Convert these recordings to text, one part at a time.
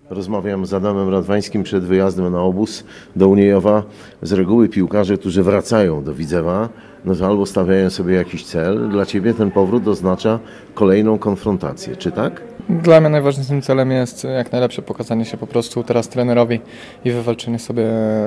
Rozmawiam z Adamem Radwańskim przed wyjazdem na obóz do Uniejowa. Z reguły piłkarze, którzy wracają do Widzewa, no to albo stawiają sobie jakiś cel. Dla Ciebie ten powrót oznacza kolejną konfrontację, czy tak? Dla mnie najważniejszym celem jest jak najlepsze pokazanie się po prostu teraz trenerowi i wywalczenie sobie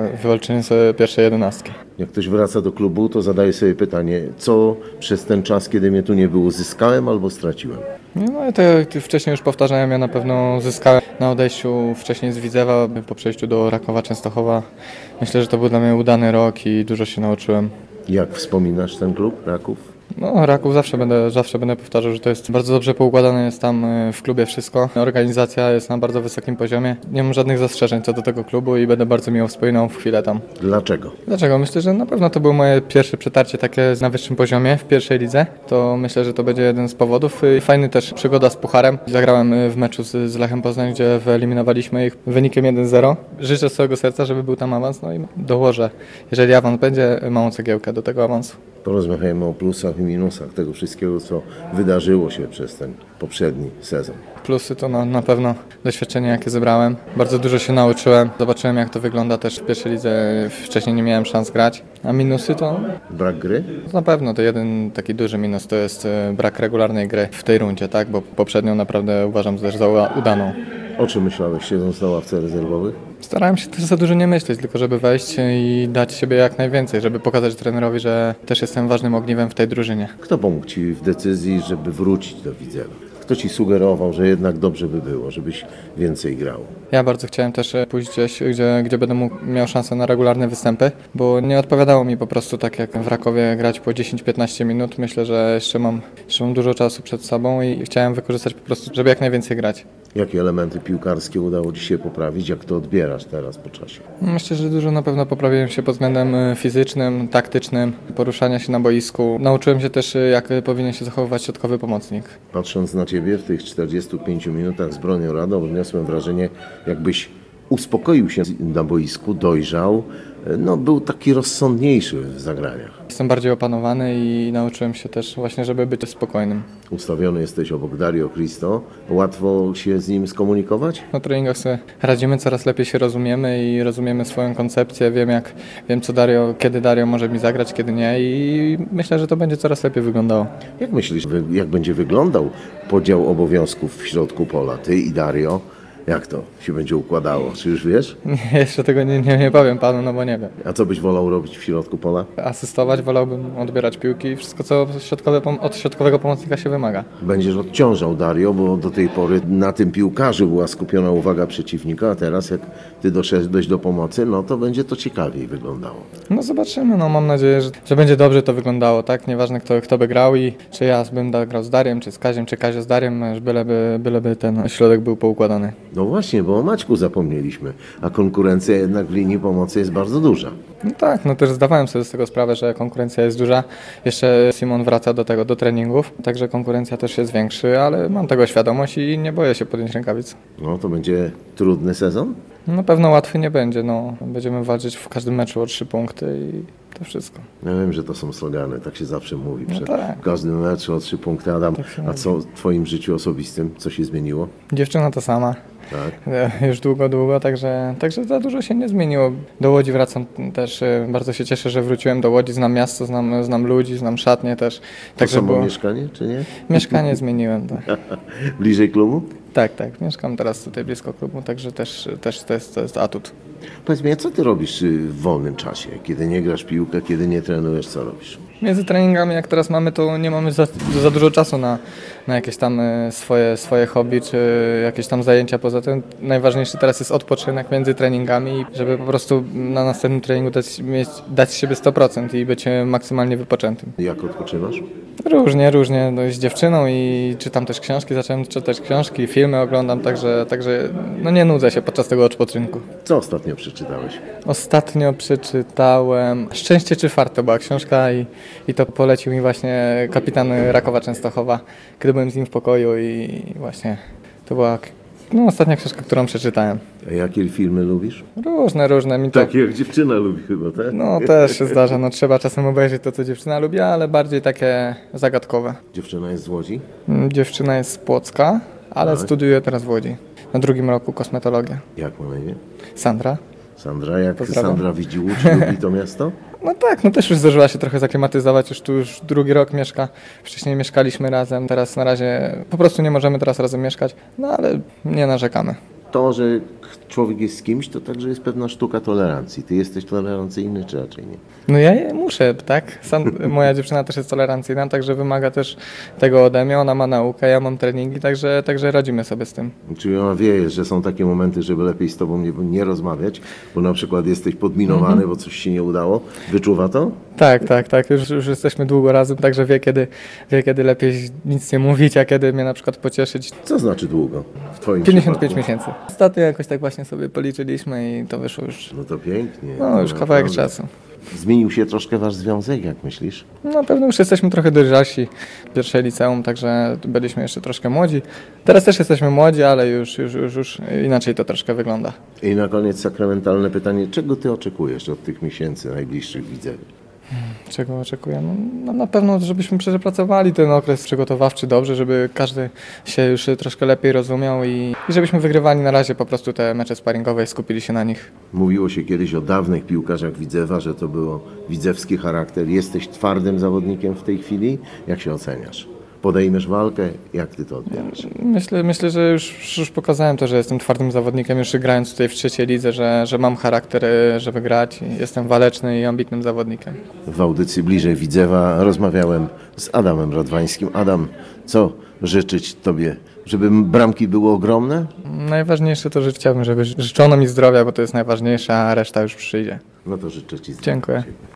pierwszej 11. Jak ktoś wraca do klubu, to zadaje sobie pytanie, co przez ten czas, kiedy mnie tu nie było, zyskałem albo straciłem? No i to wcześniej już powtarzałem, ja na pewno zyskałem na odejściu wcześniej z Widzewa, po przejściu do Rakowa Częstochowa. Myślę, że to był dla mnie udany rok i dużo się nauczyłem. Jak wspominasz ten klub, Raków? No, Raków zawsze będę powtarzał, że to jest bardzo dobrze poukładane, jest tam w klubie wszystko. Organizacja jest na bardzo wysokim poziomie. Nie mam żadnych zastrzeżeń co do tego klubu i będę bardzo miło wspominał chwilę tam. Dlaczego? Dlaczego? Myślę, że na pewno to było moje pierwsze przetarcie takie na wyższym poziomie w pierwszej lidze. To myślę, że to będzie jeden z powodów. I fajny też przygoda z pucharem. Zagrałem w meczu z Lechem Poznań, gdzie wyeliminowaliśmy ich wynikiem 1-0. Życzę z całego serca, żeby był tam awans, no i dołożę, jeżeli awans będzie, małą cegiełkę do tego awansu. Porozmawiajmy o plusach i minusach tego wszystkiego, co wydarzyło się przez ten poprzedni sezon. Plusy to na pewno doświadczenie, jakie zebrałem. Bardzo dużo się nauczyłem. Zobaczyłem, jak to wygląda też w pierwszej lidze. Wcześniej nie miałem szans grać. A minusy to Brak gry? na pewno to jeden taki duży minus to jest brak regularnej gry w tej rundzie, tak? Bo poprzednią naprawdę uważam też za udaną. O czym myślałeś, siedząc na ławce rezerwowych? Starałem się też za dużo nie myśleć, tylko żeby wejść i dać siebie jak najwięcej, żeby pokazać trenerowi, że też jestem ważnym ogniwem w tej drużynie. Kto pomógł Ci w decyzji, żeby wrócić do Widzewa? Kto Ci sugerował, że jednak dobrze by było, żebyś więcej grał? Ja bardzo chciałem też pójść gdzieś, gdzie będę miał szansę na regularne występy, bo nie odpowiadało mi po prostu tak jak w Rakowie grać po 10-15 minut. Myślę, że jeszcze mam dużo czasu przed sobą i chciałem wykorzystać po prostu, żeby jak najwięcej grać. Jakie elementy piłkarskie udało Ci się poprawić? Jak to odbierasz teraz po czasie? Myślę, że dużo na pewno poprawiłem się pod względem fizycznym, taktycznym, poruszania się na boisku. Nauczyłem się też, jak powinien się zachowywać środkowy pomocnik. Patrząc na Ciebie w tych 45 minutach z Bronią Radą, odniosłem wrażenie, jakbyś uspokoił się na boisku, dojrzał, no był taki rozsądniejszy w zagraniach. Jestem bardziej opanowany i nauczyłem się też właśnie, żeby być spokojnym. Ustawiony jesteś obok Dario Cristo. Łatwo się z nim skomunikować? Na treningach sobie radzimy, coraz lepiej się rozumiemy i rozumiemy swoją koncepcję. Wiem co kiedy Dario może mi zagrać, kiedy nie i myślę, że to będzie coraz lepiej wyglądało. Jak myślisz, jak będzie wyglądał podział obowiązków w środku pola? Ty i Dario? Jak to się będzie układało? Czy już wiesz? Jeszcze tego nie powiem panu, no bo nie wiem. A co byś wolał robić w środku pola? Asystować, wolałbym odbierać piłki i wszystko, co od środkowego pomocnika się wymaga. Będziesz odciążał Dario, bo do tej pory na tym piłkarzu była skupiona uwaga przeciwnika, a teraz jak ty doszedłeś do pomocy, no to będzie to ciekawiej wyglądało. No zobaczymy, no mam nadzieję, że będzie dobrze to wyglądało, tak? Nieważne kto by grał i czy ja bym grał z Dariem, czy z Kaziem, czy Kazio z Dariem, byleby ten środek był poukładany. No właśnie, bo o Maćku zapomnieliśmy, a konkurencja jednak w linii pomocy jest bardzo duża. No tak, no też zdawałem sobie z tego sprawę, że konkurencja jest duża. Jeszcze Simon wraca do treningów, także konkurencja też jest większa, ale mam tego świadomość i nie boję się podjąć rękawic. No to będzie trudny sezon? No pewno łatwy nie będzie, no. Będziemy walczyć w każdym meczu o 3 punkty i to wszystko. Ja wiem, że to są slogany, tak się zawsze mówi. No tak. W każdym meczu o 3 punkty. Adam, a co w Twoim życiu osobistym? Co się zmieniło? Dziewczyna to sama. Tak. Już długo, także za dużo się nie zmieniło. Do Łodzi wracam też, bardzo się cieszę, że wróciłem do Łodzi, znam miasto, znam ludzi, znam szatnię też. To samo mieszkanie, czy nie? Mieszkanie zmieniłem, tak. Bliżej klubu? Tak, mieszkam teraz tutaj blisko klubu, także też to jest atut. Powiedz mi, a co ty robisz w wolnym czasie? Kiedy nie grasz w piłkę, kiedy nie trenujesz, co robisz? Między treningami, jak teraz mamy, to nie mamy za dużo czasu na jakieś tam swoje hobby, czy jakieś tam zajęcia. Poza tym najważniejszy teraz jest odpoczynek między treningami, żeby po prostu na następnym treningu dać z siebie 100% i być maksymalnie wypoczętym. Jak odpoczywasz? Różnie, no, z dziewczyną i czytam też książki, zacząłem czytać książki, filmy oglądam, także no nie nudzę się podczas tego odpoczynku. Co ostatnio przeczytałeś? Ostatnio przeczytałem Szczęście czy fart, to była książka i to polecił mi właśnie kapitan Rakowa Częstochowa, kiedy byłem z nim w pokoju i właśnie to była ostatnia książka, którą przeczytałem. A jakie filmy lubisz? Różne. Takie jak dziewczyna lubi chyba, tak? No też się zdarza, trzeba czasem obejrzeć to, co dziewczyna lubi, ale bardziej takie zagadkowe. Dziewczyna jest z Łodzi? Dziewczyna jest z Płocka, ale studiuje teraz w Łodzi. na drugim roku kosmetologię. Jak ma na imię? Sandra. Sandra, jak Pozdrawiam. Sandra widzi Łódź, lubi to miasto? No tak, no też już zdążyła się trochę zaklimatyzować, już drugi rok mieszka, wcześniej mieszkaliśmy razem, teraz na razie po prostu nie możemy teraz razem mieszkać, no ale nie narzekamy. To, że człowiek jest z kimś, to także jest pewna sztuka tolerancji. Ty jesteś tolerancyjny, czy raczej nie? No ja muszę, tak? Moja dziewczyna też jest tolerancyjna, także wymaga też tego ode mnie, ona ma naukę, ja mam treningi, także radzimy sobie z tym. Czyli ona wie, że są takie momenty, żeby lepiej z tobą nie rozmawiać, bo na przykład jesteś podminowany, bo coś się nie udało. Wyczuwa to? Tak, już jesteśmy długo razem, także wie kiedy lepiej nic nie mówić, a kiedy mnie na przykład pocieszyć. Co znaczy długo w twoim 55 przypadku? miesięcy. Ostatnio jakoś tak właśnie sobie policzyliśmy i to wyszło już, No to pięknie. no już kawałek naprawdę. czasu. Zmienił się troszkę wasz związek, jak myślisz? Na pewno już jesteśmy trochę dojrzalsi w pierwszej liceum, także byliśmy jeszcze troszkę młodzi. Teraz też jesteśmy młodzi, ale już inaczej to troszkę wygląda. I na koniec sakramentalne pytanie, czego ty oczekujesz od tych miesięcy najbliższych widzew? Czego oczekuję? No na pewno, żebyśmy przepracowali ten okres przygotowawczy dobrze, żeby każdy się już troszkę lepiej rozumiał i żebyśmy wygrywali na razie po prostu te mecze sparingowe i skupili się na nich. Mówiło się kiedyś o dawnych piłkarzach Widzewa, że to było widzewski charakter. Jesteś twardym zawodnikiem w tej chwili? Jak się oceniasz? Podejmiesz walkę? Jak ty to odbierasz? Myślę, że już pokazałem to, że jestem twardym zawodnikiem, już grając tutaj w trzeciej lidze, że mam charakter, żeby grać. Jestem waleczny i ambitnym zawodnikiem. W audycji Bliżej Widzewa rozmawiałem z Adamem Radwańskim. Adam, co życzyć tobie? Żeby bramki były ogromne? Najważniejsze to, że chciałbym, żeby życzono mi zdrowia, bo to jest najważniejsze, a reszta już przyjdzie. No to życzę ci zdrowia. Dziękuję.